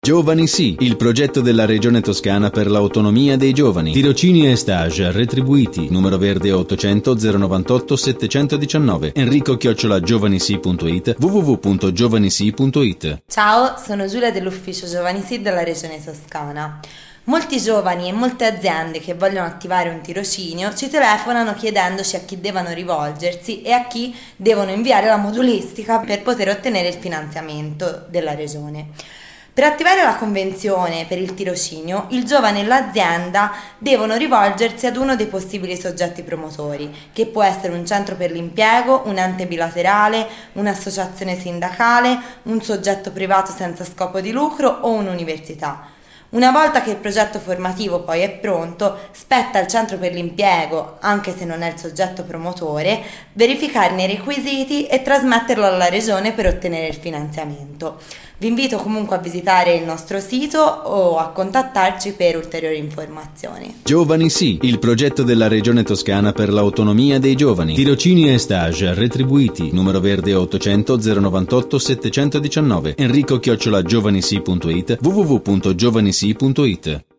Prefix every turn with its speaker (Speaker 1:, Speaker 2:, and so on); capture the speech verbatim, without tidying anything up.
Speaker 1: Giovani Sì, il progetto della Regione Toscana per l'autonomia dei giovani. Tirocini e stage retribuiti. Numero verde ottocento zero novantotto settecentodiciannove. Enrico chiocciola giovanisi punto it, w w w punto giovanisi punto it.
Speaker 2: Ciao, sono Giulia dell'ufficio Giovani Sì della Regione Toscana. Molti giovani e molte aziende che vogliono attivare un tirocinio ci telefonano chiedendoci a chi devono rivolgersi e a chi devono inviare la modulistica per poter ottenere il finanziamento della Regione. Per attivare la convenzione per il tirocinio, il giovane e l'azienda devono rivolgersi ad uno dei possibili soggetti promotori, che può essere un centro per l'impiego, un ente bilaterale, un'associazione sindacale, un soggetto privato senza scopo di lucro o un'università. Una volta che il progetto formativo poi è pronto, spetta al centro per l'impiego, anche se non è il soggetto promotore, verificarne i requisiti e trasmetterlo alla Regione per ottenere il finanziamento. Vi invito comunque a visitare il nostro sito o a contattarci per ulteriori informazioni.
Speaker 1: Giovani Sì, il progetto della Regione Toscana per l'autonomia dei giovani. Tirocini e stage retribuiti. Numero verde ottocento zero novantotto settecentodiciannove. Enrico chiocciola giovanisi punto it, w w w punto giovanisi punto it.